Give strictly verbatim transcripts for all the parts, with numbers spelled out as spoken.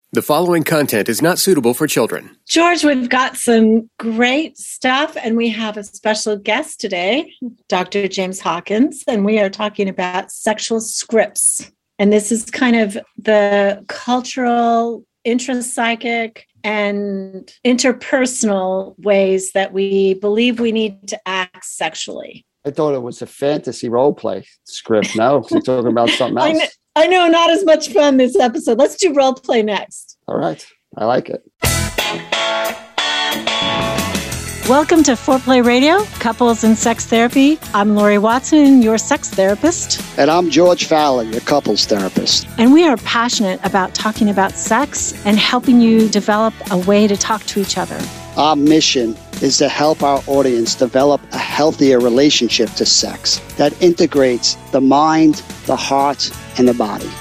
The following content is not suitable for children. George, we've got some great stuff, and we have a special guest today, Doctor James Hawkins, and we are talking about sexual scripts. And this is kind of the cultural, intrapsychic, and interpersonal ways that we believe we need to act sexually. I thought it was a fantasy role play script. No, we're talking about something else. I know, I know, not as much fun this episode. Let's do role play next. All right. I like it. Welcome to Foreplay Radio, Couples and Sex Therapy. I'm Lori Watson, your sex therapist. And I'm George Fallon, your couples therapist. And we are passionate about talking about sex and helping you develop a way to talk to each other. Our mission is to help our audience develop a healthier relationship to sex that integrates the mind, the heart, and the body.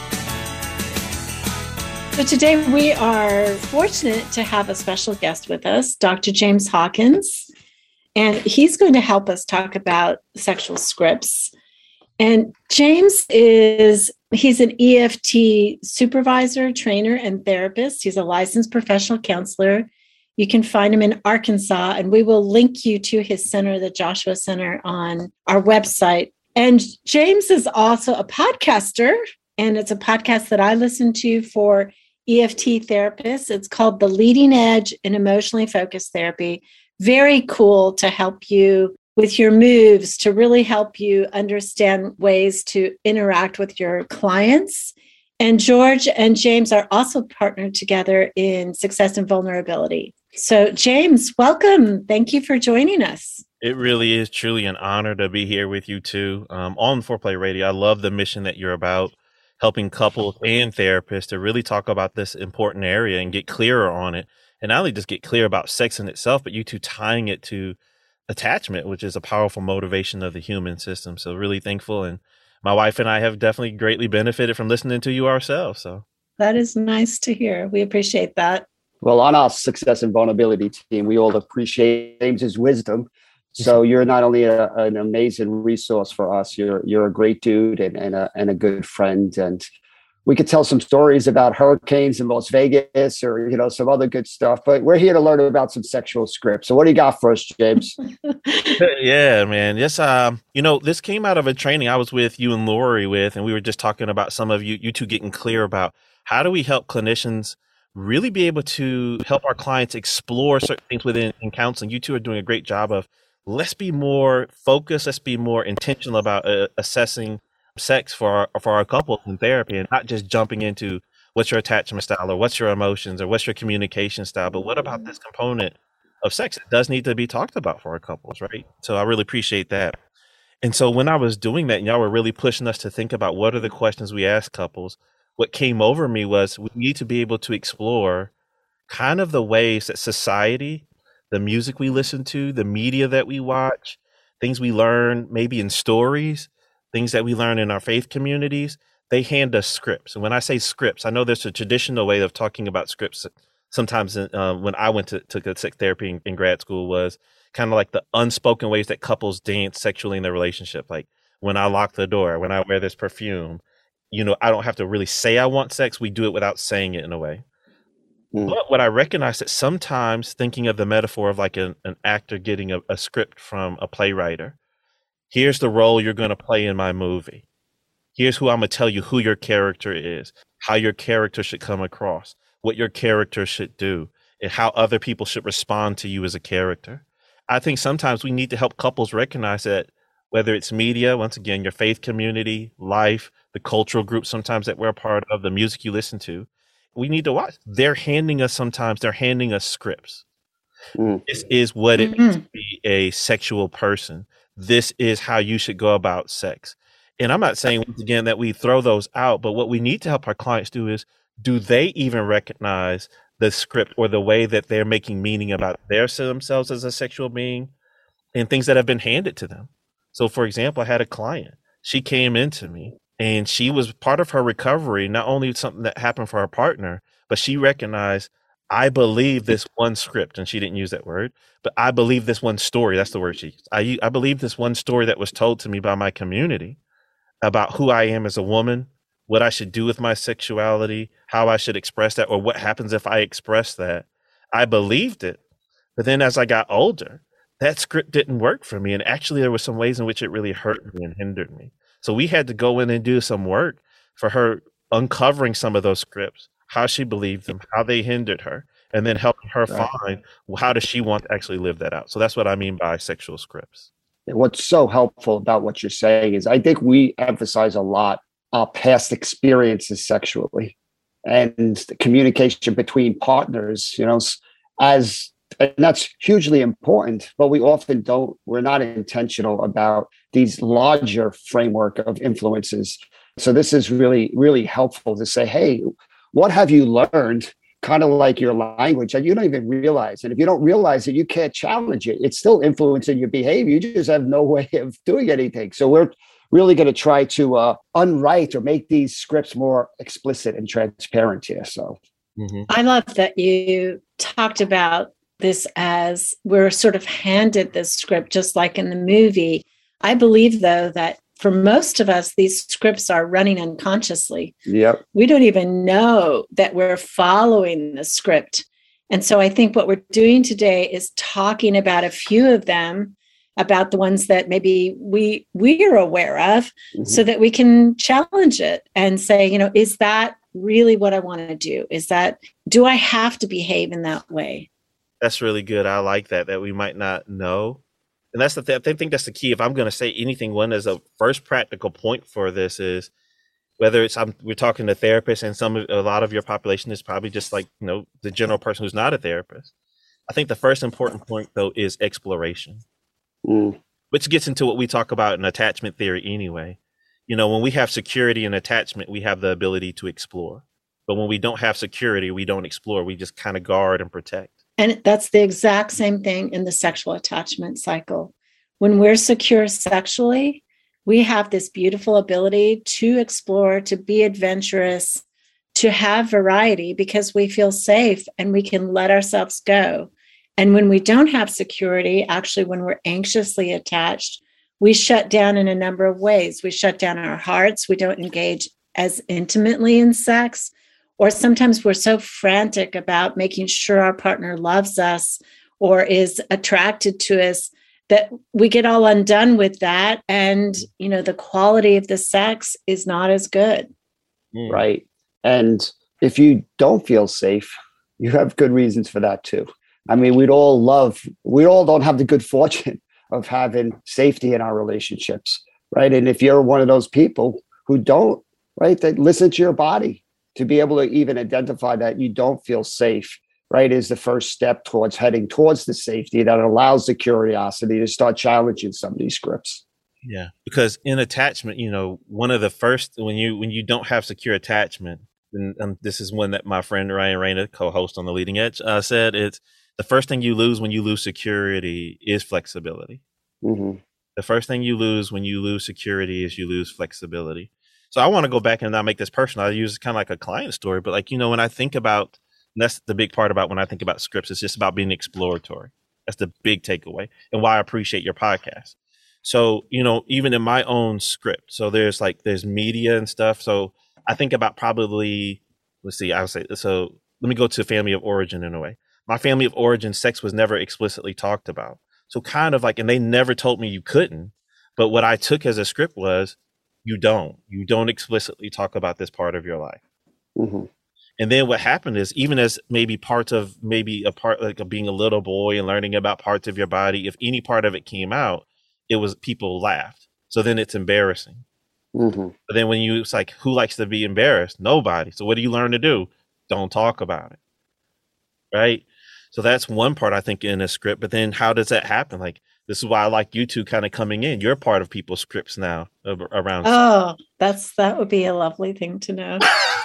So today we are fortunate to have a special guest with us, Doctor James Hawkins, and he's going to help us talk about sexual scripts. And James is, he's an E F T supervisor, trainer, and therapist. He's a licensed professional counselor. You can find him in Arkansas, and we will link you to his center, the Joshua Center, on our website. And James is also a podcaster, and it's a podcast that I listen to for E F T therapists. It's called The Leading Edge in Emotionally Focused Therapy. Very cool to help you with your moves, to really help you understand ways to interact with your clients. And George and James are also partnered together in Success and Vulnerability. So, James, welcome. Thank you for joining us. It really is truly an honor to be here with you too. Um, on Foreplay Radio, I love the mission that you're about, helping couples and therapists to really talk about this important area and get clearer on it. And not only just get clear about sex in itself, but you two tying it to attachment, which is a powerful motivation of the human system. So really thankful. And my wife and I have definitely greatly benefited from listening to you ourselves. So that is nice to hear. We appreciate that. Well, on our Success and Vulnerability team, we all appreciate James's wisdom. So you're not only a, an amazing resource for us, you're you're a great dude and, and, a, and a good friend. And we could tell some stories about hurricanes in Las Vegas or, you know, some other good stuff. But we're here to learn about some sexual scripts. So what do you got for us, James? Yeah, man. Yes. Um, you know, this came out of a training I was with you and Lori with, and we were just talking about some of you, you two getting clear about how do we help clinicians really be able to help our clients explore certain things within in counseling. You two are doing a great job of let's be more focused. Let's be more intentional about uh, assessing sex for our, for our couple in therapy, and not just jumping into what's your attachment style or what's your emotions or what's your communication style. But what about this component of sex? It does need to be talked about for our couples, right? So I really appreciate that. And so when I was doing that, and y'all were really pushing us to think about what are the questions we ask couples, what came over me was we need to be able to explore kind of the ways that society, the music we listen to, the media that we watch, things we learn maybe in stories, things that we learn in our faith communities, they hand us scripts. And when I say scripts, I know there's a traditional way of talking about scripts. Sometimes uh, when I went to took a sex therapy in, in grad school was kind of like the unspoken ways that couples dance sexually in their relationship. Like when I lock the door, when I wear this perfume, you know, I don't have to really say I want sex. We do it without saying it in a way. Mm. But what I recognize that sometimes thinking of the metaphor of like an, an actor getting a, a script from a playwright, here's the role you're going to play in my movie. Here's who I'm going to tell you who your character is, how your character should come across, what your character should do, and how other people should respond to you as a character. I think sometimes we need to help couples recognize that whether it's media, once again, your faith community, life, the cultural group sometimes that we're a part of, the music you listen to, we need to watch. They're handing us sometimes, they're handing us scripts. Mm. This is what it mm-hmm. means to be a sexual person. This is how you should go about sex. And I'm not saying, once again, that we throw those out, but what we need to help our clients do is, do they even recognize the script or the way that they're making meaning about their themselves as a sexual being and things that have been handed to them? So, for example, I had a client. She came into me and she was part of her recovery, not only something that happened for her partner, but she recognized, I believe this one script, and she didn't use that word, but I believe this one story. That's the word she used. I, I believe this one story that was told to me by my community about who I am as a woman, what I should do with my sexuality, how I should express that, or what happens if I express that. I believed it. But then as I got older, that script didn't work for me. And actually, there were some ways in which it really hurt me and hindered me. So we had to go in and do some work for her, uncovering some of those scripts, how she believed them, how they hindered her, and then helping her right. find how does she want to actually live that out. So that's what I mean by sexual scripts. What's so helpful about what you're saying is I think we emphasize a lot our past experiences sexually and the communication between partners, you know, as and that's hugely important, but we often don't, we're not intentional about these larger framework of influences. So this is really, really helpful to say, hey, what have you learned? Kind of like your language that you don't even realize. And if you don't realize it, you can't challenge it. It's still influencing your behavior. You just have no way of doing anything. So we're really going to try to uh, unwrite or make these scripts more explicit and transparent here. So mm-hmm. I love that you talked about this as we're sort of handed this script, just like in the movie. I believe, though, that for most of us, these scripts are running unconsciously. Yep. We don't even know that we're following the script. And so I think what we're doing today is talking about a few of them, about the ones that maybe we we're aware of, mm-hmm. so that we can challenge it and say, you know, is that really what I want to do? Is that, do I have to behave in that way? That's really good. I like that, that we might not know. And that's the th- I think that's the key. If I'm going to say anything, one is a first practical point for this is whether it's I'm, we're talking to therapists, and some a lot of your population is probably just like, you know, the general person who's not a therapist. I think the first important point, though, is exploration, mm. which gets into what we talk about in attachment theory anyway. You know, when we have security and attachment, we have the ability to explore. But when we don't have security, we don't explore. We just kind of guard and protect. And that's the exact same thing in the sexual attachment cycle. When we're secure sexually, we have this beautiful ability to explore, to be adventurous, to have variety because we feel safe and we can let ourselves go. And when we don't have security, actually, when we're anxiously attached, we shut down in a number of ways. We shut down our hearts. We don't engage as intimately in sex. Or sometimes we're so frantic about making sure our partner loves us or is attracted to us that we get all undone with that. And, you know, the quality of the sex is not as good. Mm. Right. And if you don't feel safe, you have good reasons for that too. I mean, we'd all love, we all don't have the good fortune of having safety in our relationships. Right. And if you're one of those people who don't, right, that listen to your body. To be able to even identify that you don't feel safe, right, is the first step towards heading towards the safety that allows the curiosity to start challenging some of these scripts. Yeah, because in attachment, you know, one of the first, when you when you don't have secure attachment, and um, this is one that my friend Ryan Rayner, co-host on The Leading Edge, uh, said, it's the first thing you lose when you lose security is flexibility. Mm-hmm. The first thing you lose when you lose security is you lose flexibility. So I want to go back and not make this personal. I use kind of like a client story, but like, you know, when I think about, that's the big part about when I think about scripts, it's just about being exploratory. That's the big takeaway and why I appreciate your podcast. So, you know, even in my own script, so there's like, there's media and stuff. So I think about probably, let's see, I would say, so let me go to family of origin in a way. My family of origin, sex was never explicitly talked about. So kind of like, and they never told me you couldn't, but what I took as a script was, you don't, you don't explicitly talk about this part of your life. Mm-hmm. And then what happened is, even as maybe parts of, maybe a part like of being a little boy and learning about parts of your body, if any part of it came out, it was, people laughed. So then it's embarrassing. Mm-hmm. But then when you, it's like, who likes to be embarrassed? Nobody. So what do you learn to do? Don't talk about it. Right. So that's one part I think in a script, but then how does that happen? Like, this is why I like you two kind of coming in. You're part of people's scripts now around. Oh, that's, that would be a lovely thing to know.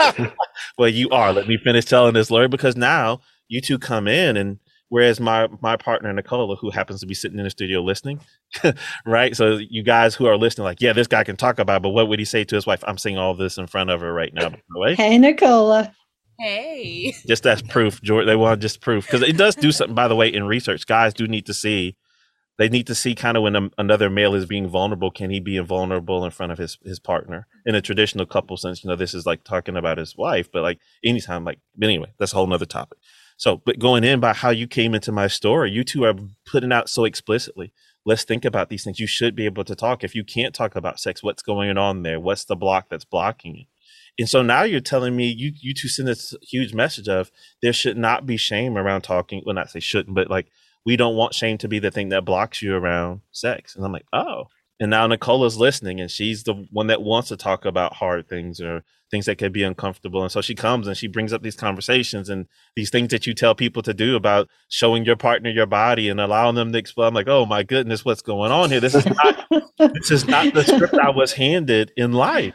Well, you are. Let me finish telling this, Lori, because now you two come in, and whereas my, my partner, Nicola, who happens to be sitting in the studio listening, right? So you guys who are listening, like, yeah, this guy can talk about it, but what would he say to his wife? I'm saying all this in front of her right now, by the way. Hey, Nicola. Hey. Just as proof, George. They want just proof. Because it does do something, by the way, in research. Guys do need to see They need to see kind of when a, another male is being vulnerable, can he be vulnerable in front of his, his partner? In a traditional couple sense, you know, this is like talking about his wife, but like anytime, like, but anyway, that's a whole nother topic. So, but going in by how you came into my story, you two are putting out so explicitly. Let's think about these things. You should be able to talk. If you can't talk about sex, what's going on there? What's the block that's blocking it? And so now you're telling me, you, you two send this huge message of there should not be shame around talking. Well, not say shouldn't, but like, we don't want shame to be the thing that blocks you around sex. And I'm like, oh. And now Nicola's listening, and she's the one that wants to talk about hard things or things that could be uncomfortable. And so she comes and she brings up these conversations and these things that you tell people to do about showing your partner your body and allowing them to explore. I'm like, oh my goodness, what's going on here? This is not, this is not the script I was handed in life.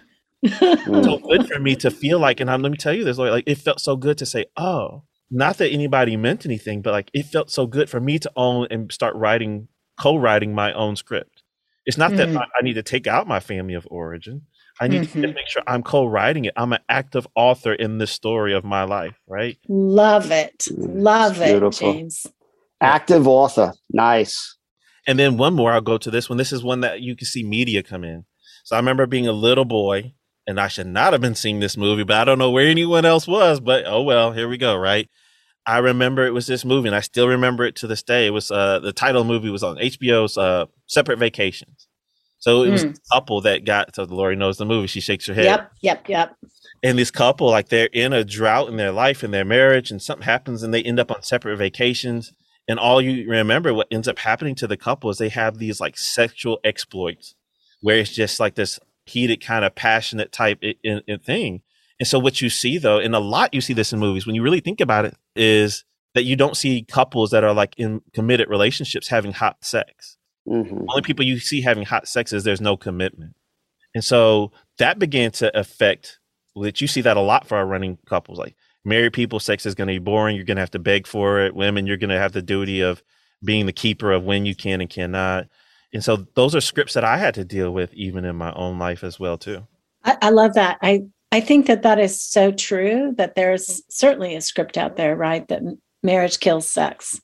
So good for me to feel like, and I'm, let me tell you this, like it felt so good to say, oh, not that anybody meant anything, but like it felt so good for me to own and start writing, co-writing my own script. It's not mm-hmm. that I, I need to take out my family of origin. I need mm-hmm. to make sure I'm co-writing it. I'm an active author in this story of my life, right? Love it. Love it, beautiful. James. Active author. Nice. And then one more, I'll go to this one. This is one that you can see media come in. So I remember being a little boy, and I should not have been seeing this movie, but I don't know where anyone else was, but oh well, here we go, right? I remember it was this movie, and I still remember it to this day. It was uh, the title of the movie was on H B O's uh, Separate Vacations. So it was mm. a couple that got, so Lori knows the movie. She shakes her head. Yep, yep, yep. And this couple, like they're in a drought in their life, in their marriage, and something happens and they end up on separate vacations. And all you remember, what ends up happening to the couple is they have these like sexual exploits where it's just like this heated kind of passionate type in, in thing. And so what you see though, and a lot you see this in movies when you really think about it, is that you don't see couples that are like in committed relationships having hot sex. Mm-hmm. Only people you see having hot sex is there's no commitment. And so that began to affect, that you see that a lot for our running couples. Like married people, sex is going to be boring. You're going to have to beg for it. Women, you're going to have the duty of being the keeper of when you can and cannot. And so those are scripts that I had to deal with even in my own life as well, too. I, I love that. I, I think that that is so true, that there's certainly a script out there, right? That marriage kills sex,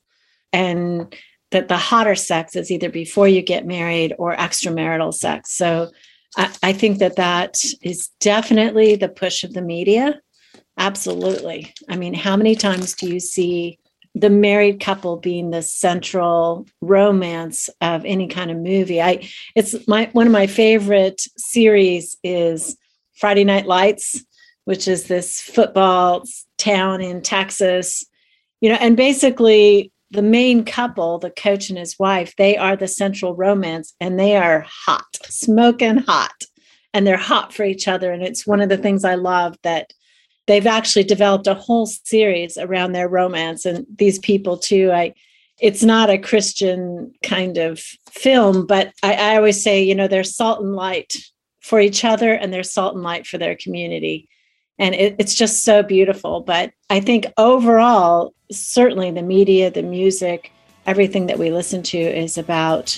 and that the hotter sex is either before you get married or extramarital sex. So I, I think that that is definitely the push of the media. Absolutely. I mean, how many times do you see the married couple being the central romance of any kind of movie? I, it's my, one of my favorite series is Friday Night Lights, which is this football town in Texas, you know, and basically the main couple, the coach and his wife, they are the central romance, and they are hot, smoking hot, and they're hot for each other. And it's one of the things I love, that they've actually developed a whole series around their romance. And these people too, I, it's not a Christian kind of film, but I, I always say, you know, they're salt and light for each other, and they're salt and light for their community. And it, it's just so beautiful. But I think overall, certainly the media, the music, everything that we listen to is about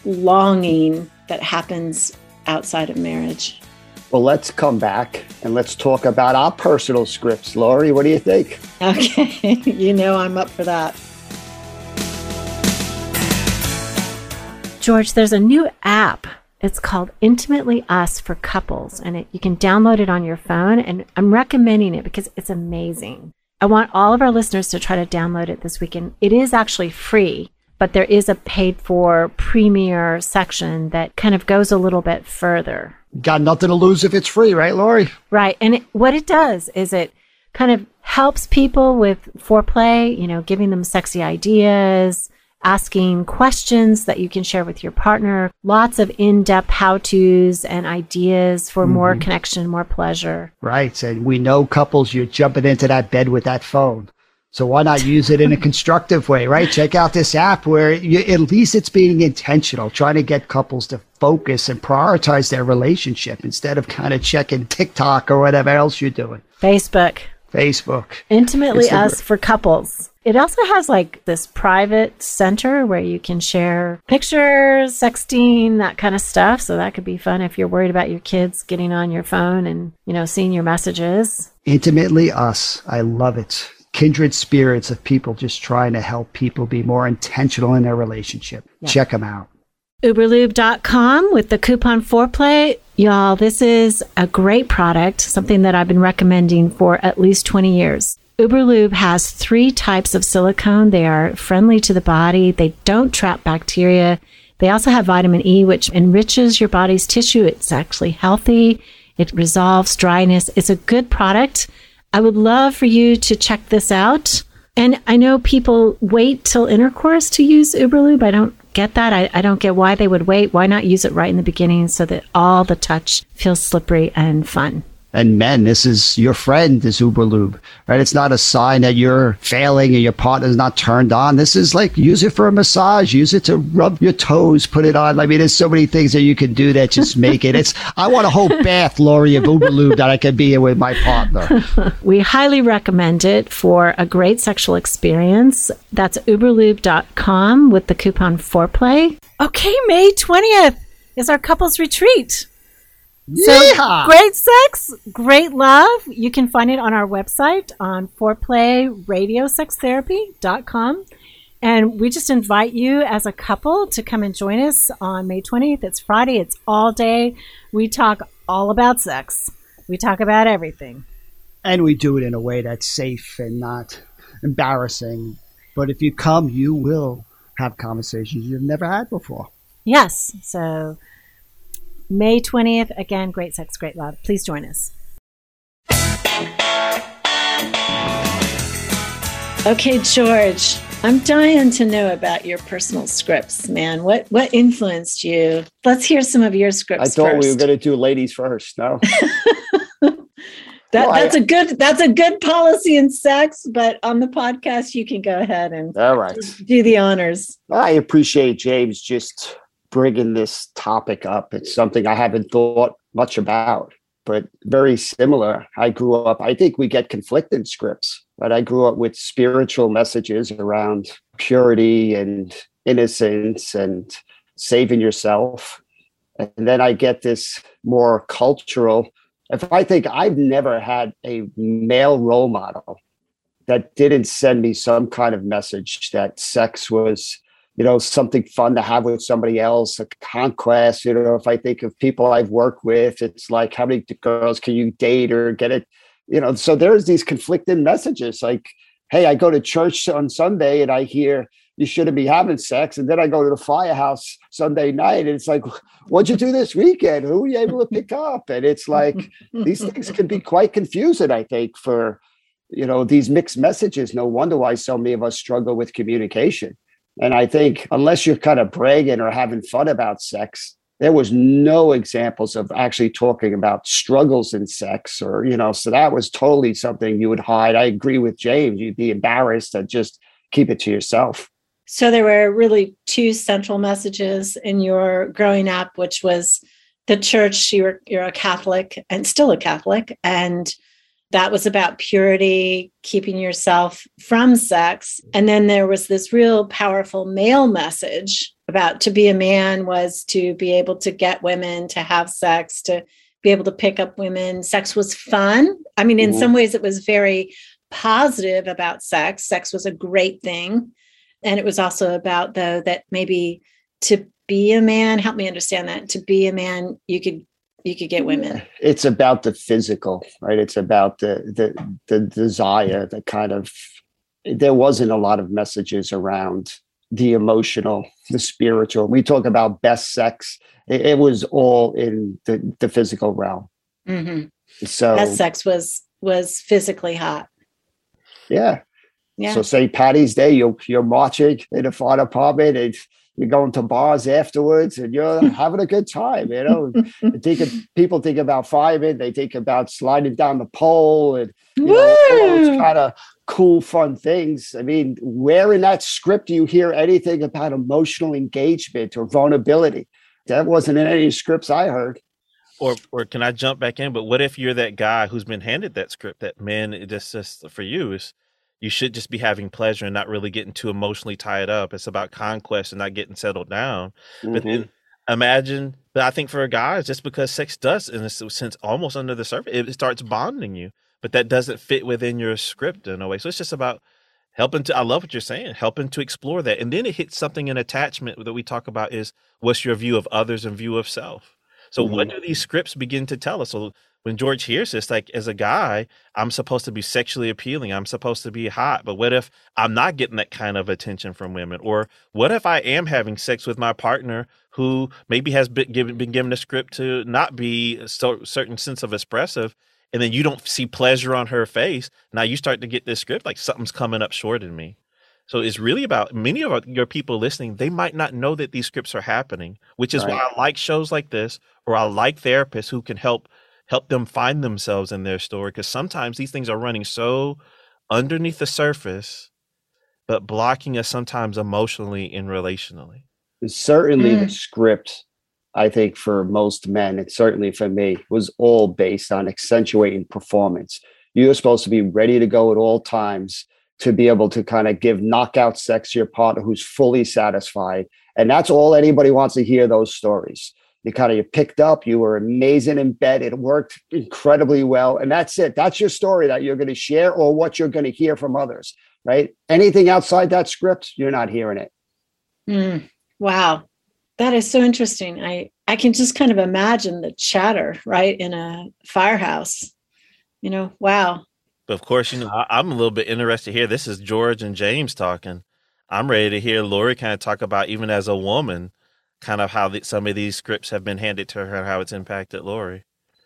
longing that happens outside of marriage. Well, let's come back and let's talk about our personal scripts. Lori, what do you think? Okay. You know I'm up for that. George, there's a new app. It's called Intimately Us for Couples, and it, you can download it on your phone, and I'm recommending it because it's amazing. I want all of our listeners to try to download it this weekend. It is actually free, but there is a paid-for premier section that kind of goes a little bit further. Got nothing to lose if it's free, right, Lori? Right, and it, what it does is it kind of helps people with foreplay, you know, giving them sexy ideas, asking questions that you can share with your partner, lots of in-depth how-tos and ideas for mm-hmm. more connection, more pleasure. Right. And we know couples, you're jumping into that bed with that phone. So why not use it in a constructive way, right? Check out this app where you, at least it's being intentional, trying to get couples to focus and prioritize their relationship instead of kind of checking TikTok or whatever else you're doing. Facebook. Facebook. Intimately Us for Couples. It also has like this private center where you can share pictures, sexting, that kind of stuff. So that could be fun if you're worried about your kids getting on your phone and, you know, seeing your messages. Intimately Us. I love it. kindred spirits of people just trying to help people be more intentional in their relationship. Yeah. Check them out. Uberlube dot com with the coupon foreplay. Y'all, this is a great product, something that I've been recommending for at least twenty years. Uberlube has three types of silicone. They are friendly to the body. They don't trap bacteria. They also have vitamin E, which enriches your body's tissue. It's actually healthy. It resolves dryness. It's a good product. I would love for you to check this out. And I know people wait till intercourse to use Uberlube. I don't get that. I, I don't get why they would wait. Why not use it right in the beginning so that all the touch feels slippery and fun? And men, this is your friend, this Uberlube, right? It's not a sign that you're failing and your partner's not turned on. This is like, use it for a massage, use it to rub your toes, put it on. I mean, there's so many things that you can do that just make it. It's, I want a whole bath, Lori, of Uberlube that I can be in with my partner. We highly recommend it for a great sexual experience. That's Uberlube dot com with the coupon foreplay. Okay, May twentieth is our couples retreat. So yeah. Great sex, great love. You can find it on our website on foreplay radio sex therapy dot com. And we just invite you as a couple to come and join us on May twentieth. It's Friday. It's all day. We talk all about sex. We talk about everything. And we do it in a way that's safe and not embarrassing. But if you come, you will have conversations you've never had before. Yes. So May twentieth, again, great sex, great love. Please join us. Okay, George, I'm dying to know about your personal scripts, man. What what influenced you? Let's hear some of your scripts I thought first. we were going to do ladies first. No. that, no that's I, a good that's a good policy in sex, but on the podcast, you can go ahead and all right. do the honors. I appreciate James just bringing this topic up. It's something I haven't thought much about, but very similar. I grew up, I think we get conflicting scripts, but I grew up with spiritual messages around purity and innocence and saving yourself. And then I get this more cultural. If I think I've never had a male role model that didn't send me some kind of message that sex was, you know, something fun to have with somebody else, a conquest. You know, if I think of people I've worked with, it's like, how many girls can you date or get it? You know, so there's these conflicting messages like, hey, I go to church on Sunday and I hear you shouldn't be having sex. And then I go to the firehouse Sunday night and it's like, what'd you do this weekend? Who were you able to pick up? And it's like, these things can be quite confusing, I think, for, you know, these mixed messages. No wonder why so many of us struggle with communication. And I think unless you're kind of bragging or having fun about sex, there was no examples of actually talking about struggles in sex or, you know, so that was totally something you would hide. I agree with James. You'd be embarrassed to just keep it to yourself. So there were really two central messages in your growing up, which was the church. You're, you're a Catholic and still a Catholic. And that was about purity, keeping yourself from sex. And then there was this real powerful male message about to be a man was to be able to get women, to have sex, to be able to pick up women. Sex was fun. I mean, in mm-hmm. some ways it was very positive about sex. Sex was a great thing. And it was also about, though, that maybe to be a man, help me understand that, to be a man, you could you could get women. It's about the physical, right? It's about the the the desire, the kind of, there wasn't a lot of messages around the emotional, the spiritual. We talk about best sex. It, it was all in the, the physical realm. Mm-hmm. So best sex was was physically hot. Yeah. Yeah. So Saint Patty's Day, you're you're marching in a fire department and you're going to bars afterwards and you're having a good time, you know. think of, people think about firemen, they think about sliding down the pole and you know, all those kind of cool, fun things. I mean, where in that script do you hear anything about emotional engagement or vulnerability? That wasn't in any scripts I heard. Or or can I jump back in? But what if you're that guy who's been handed that script that, man, it just, just for you is you should just be having pleasure and not really getting too emotionally tied up. It's about conquest and not getting settled down. Mm-hmm. But then imagine, but I think for a guy, just because sex does, in a sense, almost under the surface, it starts bonding you. but that doesn't fit within your script in a way. So it's just about helping to, I love what you're saying, helping to explore that. And then it hits something in attachment that we talk about is what's your view of others and view of self. So mm-hmm. what do these scripts begin to tell us? So when George hears this, like as a guy, I'm supposed to be sexually appealing. I'm supposed to be hot. But what if I'm not getting that kind of attention from women? Or what if I am having sex with my partner who maybe has been given, been given a script to not be a so, certain sense of expressive, and then you don't see pleasure on her face? Now you start to get this script like something's coming up short in me. So it's really about many of our, your people listening, they might not know that these scripts are happening, which is right. why I like shows like this, or I like therapists who can help help them find themselves in their story. Because sometimes these things are running so underneath the surface, but blocking us sometimes emotionally and relationally. Certainly mm. the script, I think for most men, and certainly for me, was all based on accentuating performance. You're supposed to be ready to go at all times to be able to kind of give knockout sex to your partner who's fully satisfied. And that's all anybody wants to hear, those stories. You kind of, you picked up, you were amazing in bed, it worked incredibly well. And that's it. That's your story that you're going to share, or what you're going to hear from others, right? Anything outside that script, you're not hearing it. Mm, wow. That is so interesting. I, I can just kind of imagine the chatter, right, in a firehouse. You know, wow. But of course, you know, I, I'm a little bit interested here. This is George and James talking. I'm ready to hear Lori kind of talk about, even as a woman, kind of how the, some of these scripts have been handed to her and how it's impacted Lori.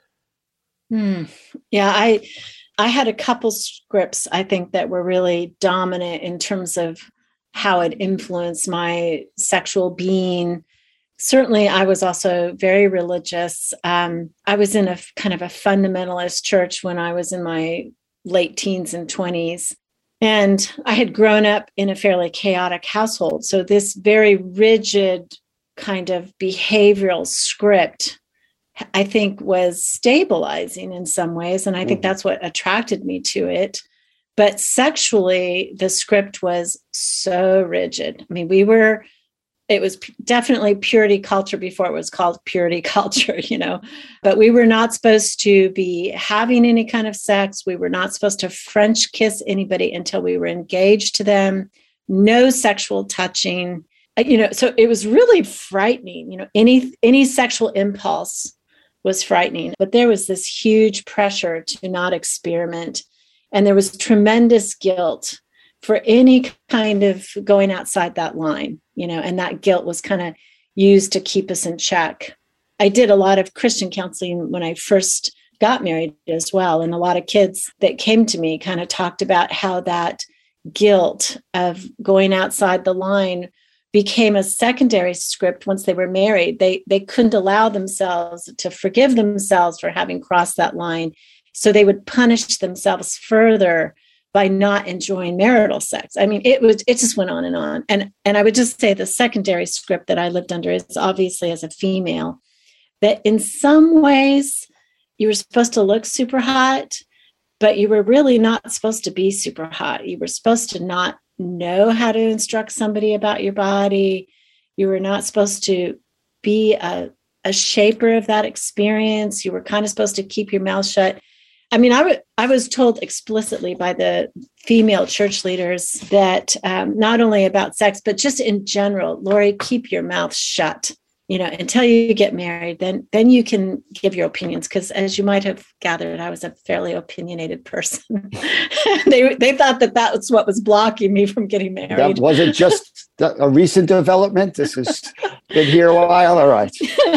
Hmm. Yeah, I I had a couple scripts, I think, that were really dominant in terms of how it influenced my sexual being. Certainly, I was also very religious. Um, I was in a kind of a fundamentalist church when I was in my late teens and twenties. And I had grown up in a fairly chaotic household. So this very rigid kind of behavioral script, I think, was stabilizing in some ways. And I think that's what attracted me to it. But sexually, the script was so rigid. I mean, we were, it was definitely purity culture before it was called purity culture, you know, but we were not supposed to be having any kind of sex. We were not supposed to French kiss anybody until we were engaged to them. No sexual touching. You know, so it was really frightening. You know, any any sexual impulse was frightening, but there was this huge pressure to not experiment. And there was tremendous guilt for any kind of going outside that line, you know, and that guilt was kind of used to keep us in check. I did a lot of Christian counseling when I first got married as well. And a lot of kids that came to me kind of talked about how that guilt of going outside the line became a secondary script once they were married. They they couldn't allow themselves to forgive themselves for having crossed that line. So they would punish themselves further by not enjoying marital sex. I mean, it was it just went on and on. And, and I would just say the secondary script that I lived under is obviously as a female, that in some ways you were supposed to look super hot, but you were really not supposed to be super hot. You were supposed to not know how to instruct somebody about your body. You were not supposed to be a, a shaper of that experience. You were kind of supposed to keep your mouth shut. I mean, I, w- I was told explicitly by the female church leaders that um, not only about sex, but just in general, Lori, keep your mouth shut. You know, until you get married, then then you can give your opinions. Because as you might have gathered, I was a fairly opinionated person. they they thought that that was what was blocking me from getting married. That wasn't just a recent development. This has been here a while. All right.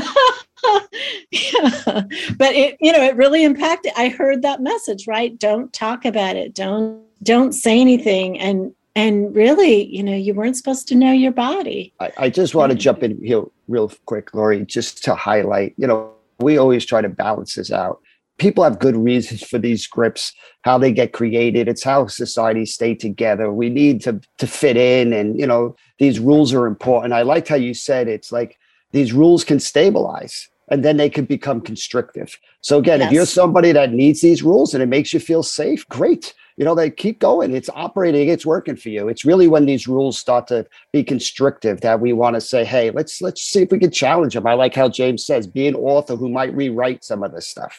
Yeah. But it, you know, it really impacted. I heard that message, right? Don't talk about it. Don't don't say anything. And And really, you know, you weren't supposed to know your body. I, I just want to jump in here real quick, Lori, just to highlight, you know, we always try to balance this out. People have good reasons for these scripts, how they get created. It's how societies stay together. We need to, to fit in. And, you know, these rules are important. I liked how you said it's like these rules can stabilize and then they could become constrictive. So again, yes. If you're somebody that needs these rules and it makes you feel safe, great. You know, they keep going. It's operating. It's working for you. It's really when these rules start to be constrictive that we want to say, hey, let's let's see if we can challenge them. I like how James says, be an author who might rewrite some of this stuff.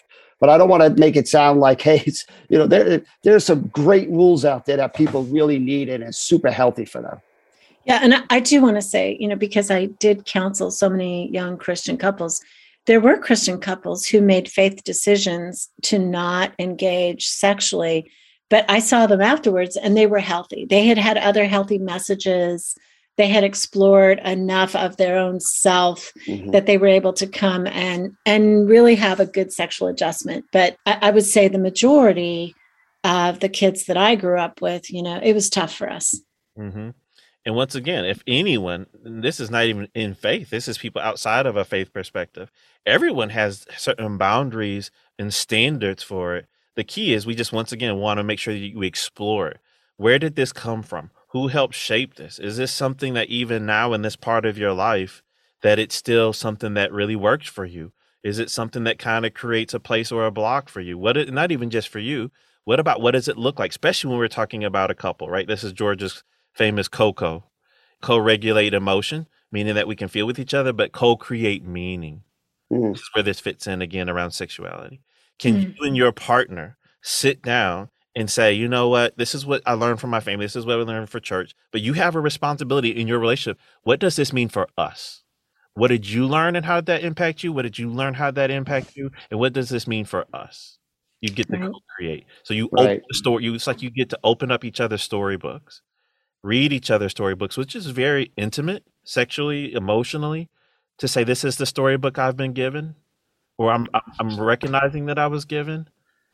But I don't want to make it sound like, hey, it's, you know, there there's some great rules out there that people really need and it's super healthy for them. Yeah. And I, I do want to say, you know, because I did counsel so many young Christian couples, there were Christian couples who made faith decisions to not engage sexually, but I saw them afterwards and they were healthy. They had had other healthy messages. They had explored enough of their own self mm-hmm. that they were able to come and, and really have a good sexual adjustment. But I, I would say the majority of the kids that I grew up with, you know, it was tough for us. Mm-hmm. And once again, if anyone, this is not even in faith, this is people outside of a faith perspective. Everyone has certain boundaries and standards for it. The key is we just, once again, want to make sure that you explore it. Where did this come from? Who helped shape this? Is this something that even now in this part of your life, that it's still something that really works for you? Is it something that kind of creates a place or a block for you? What? It, not even just for you. What about, what does it look like? Especially when we're talking about a couple, right? This is George's famous COCO, co-regulate emotion, meaning that we can feel with each other, but co-create meaning. Mm. This is where this fits in again around sexuality. Can mm. you and your partner sit down and say, you know what, this is what I learned from my family. This is what we learned for church, but you have a responsibility in your relationship. What does this mean for us? What did you learn and how did that impact you? What did you learn? How did that impact you? And what does this mean for us? You get to right. co-create. So you right. open the story. You, it's like you get to open up each other's storybooks. Read each other's storybooks, which is very intimate, sexually, emotionally, to say this is the storybook I've been given, or I'm I'm recognizing that I was given.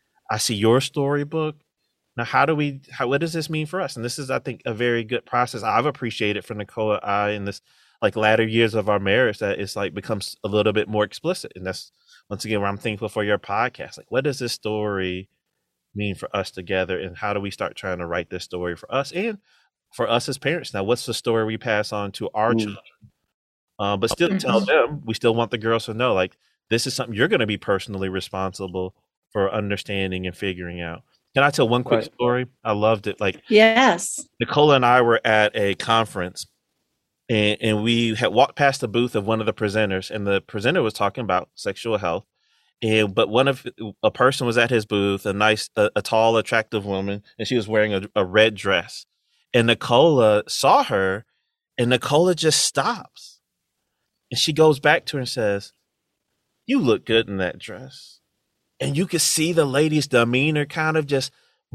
I see your storybook. Now, how do we? How what does this mean for us? And this is, I think, a very good process. I've appreciated from Nicole and I in this like latter years of our marriage that it's like becomes a little bit more explicit, and that's once again where I'm thankful for your podcast. Like, what does this story mean for us together, and how do we start trying to write this story for us and for us as parents? Now, what's the story we pass on to our mm. children? Uh, but still tell them, we still want the girls to know, like, this is something you're going to be personally responsible for understanding and figuring out. Can I tell one quick right. story? I loved it. Like, yes, Nicole and I were at a conference and, and we had walked past the booth of one of the presenters, and the presenter was talking about sexual health. And, but one of a person was at his booth, a nice, a, a tall, attractive woman, and she was wearing a, a red dress. And Nicola saw her, and Nicola just stops. And she goes back to her and says, "You look good in that dress." And you could see the lady's demeanor kind of just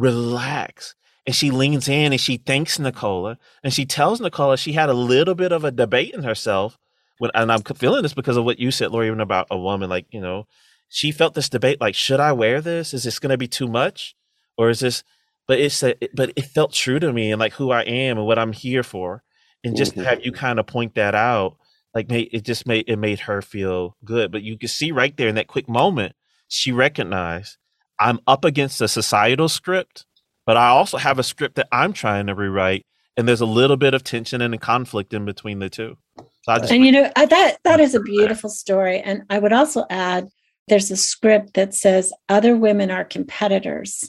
relax. And she leans in and she thanks Nicola. And she tells Nicola she had a little bit of a debate in herself. When, and I'm feeling this because of what you said, Lori, even about a woman. Like, you know, she felt this debate, like, should I wear this? Is this going to be too much? Or is this... But it's a, but it felt true to me and like who I am and what I'm here for. And just mm-hmm. to have you kind of point that out, like made, it just made, it made her feel good. But you could see right there in that quick moment, she recognized I'm up against a societal script, but I also have a script that I'm trying to rewrite. And there's a little bit of tension and a conflict in between the two. So I just, and you know, that, that is a beautiful story. And I would also add, there's a script that says other women are competitors.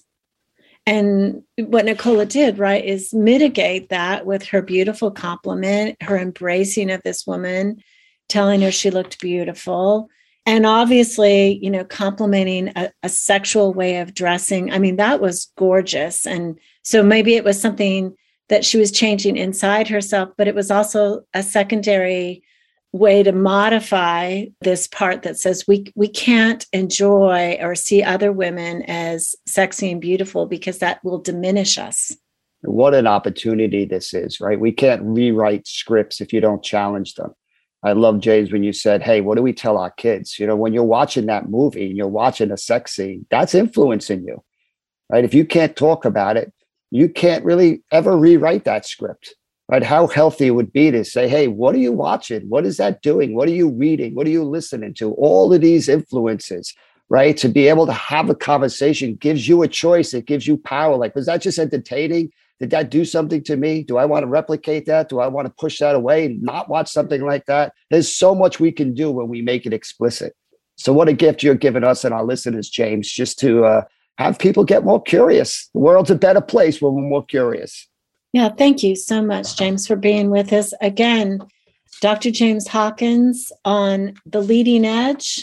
And what Nicola did, right, is mitigate that with her beautiful compliment, her embracing of this woman, telling her she looked beautiful. And obviously, you know, complimenting a, a sexual way of dressing. I mean, that was gorgeous. And so maybe it was something that she was changing inside herself, but it was also a secondary way to modify this part that says we we can't enjoy or see other women as sexy and beautiful because that will diminish us. What an opportunity this is, right? We can't rewrite scripts if you don't challenge them. I love, James, when you said, hey, what do we tell our kids? You know, when you're watching that movie and you're watching a sex scene, that's influencing you, right? If you can't talk about it, you can't really ever rewrite that script. Right? How healthy it would be to say, hey, what are you watching? What is that doing? What are you reading? What are you listening to? All of these influences, right? To be able to have a conversation gives you a choice. It gives you power. Like, was that just entertaining? Did that do something to me? Do I want to replicate that? Do I want to push that away and not watch something like that? There's so much we can do when we make it explicit. So what a gift you're giving us and our listeners, James, just to uh, have people get more curious. The world's a better place when we're more curious. Yeah, thank you so much, James, for being with us. Again, Doctor James Hawkins on The Leading Edge,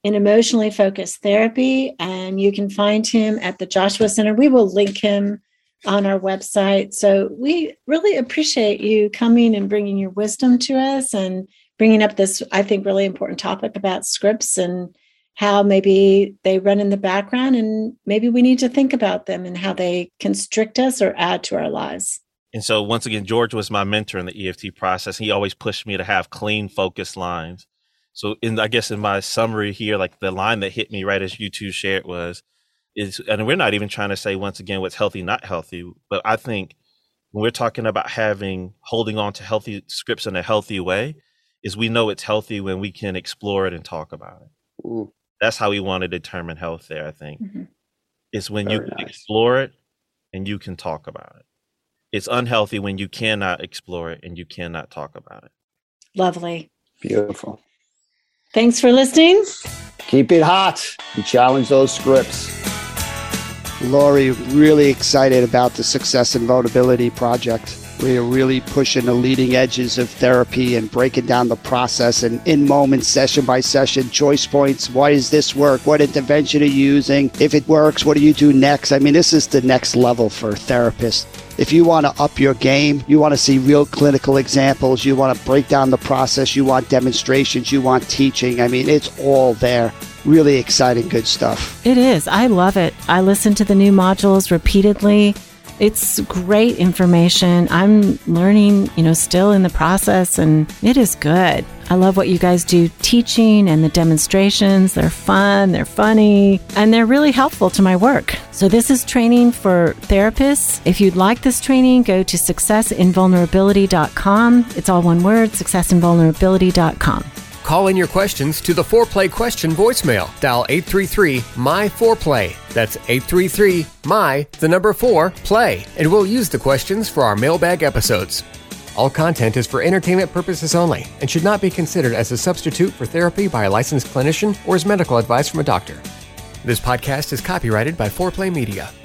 in emotionally focused therapy. And you can find him at the Joshua Center. We will link him on our website. So we really appreciate you coming and bringing your wisdom to us and bringing up this, I think, really important topic about scripts and how maybe they run in the background and maybe we need to think about them and how they constrict us or add to our lives. And so once again, George was my mentor in the E F T process. He always pushed me to have clean, focused lines. So in, I guess in my summary here, like the line that hit me right as you two shared was, is, and we're not even trying to say once again what's healthy, not healthy, but I think when we're talking about having, holding on to healthy scripts in a healthy way, is we know it's healthy when we can explore it and talk about it. Ooh. That's how we want to determine health there, I think. Mm-hmm. It's when Very you can nice. explore it and you can talk about it. It's unhealthy when you cannot explore it and you cannot talk about it. Lovely. Beautiful. Thanks for listening. Keep it hot and challenge those scripts. Lori, really excited about the Success and Vulnerability Project. We are really pushing the leading edges of therapy and breaking down the process and in moments, session by session, choice points. Why does this work? What intervention are you using? If it works, what do you do next? I mean, this is the next level for therapists. If you want to up your game, you want to see real clinical examples, you want to break down the process, you want demonstrations, you want teaching. I mean, it's all there. Really exciting, good stuff. It is. I love it. I listen to the new modules repeatedly. It's great information. I'm learning, you know, still in the process, and it is good. I love what you guys do teaching and the demonstrations. They're fun, they're funny, and they're really helpful to my work. So this is training for therapists. If you'd like this training, go to success in vulnerability dot com. It's all one word, success in vulnerability dot com. Call in your questions to the foreplay question voicemail. Dial eight three three, M Y four play. That's eight three three, M Y, the number four, play. And we'll use the questions for our mailbag episodes. All content is for entertainment purposes only and should not be considered as a substitute for therapy by a licensed clinician or as medical advice from a doctor. This podcast is copyrighted by foreplay Media.